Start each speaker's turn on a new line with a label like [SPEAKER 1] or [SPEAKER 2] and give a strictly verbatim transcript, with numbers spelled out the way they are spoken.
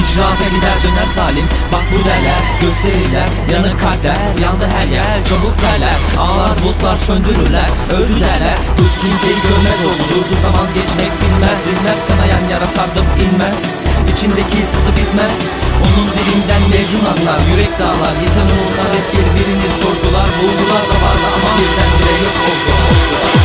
[SPEAKER 1] icraata gider döner zalim. Bak bu derler, gösterirler, yanık kalpler, yandı her yer, çabuk derler. Ağlar bulutlar söndürürler, öldü derler. Kız kimseyi görmez oldu, durdu zaman geçmek bilmez. Bilmez kanayan yara sardım inmez, içindeki sızı bitmez. Onun dilinden mecnun anlar, yürek dağlar, yiten umutlar hep birbirini sordular. Buldular da vardı ama birdenbire yok oldu.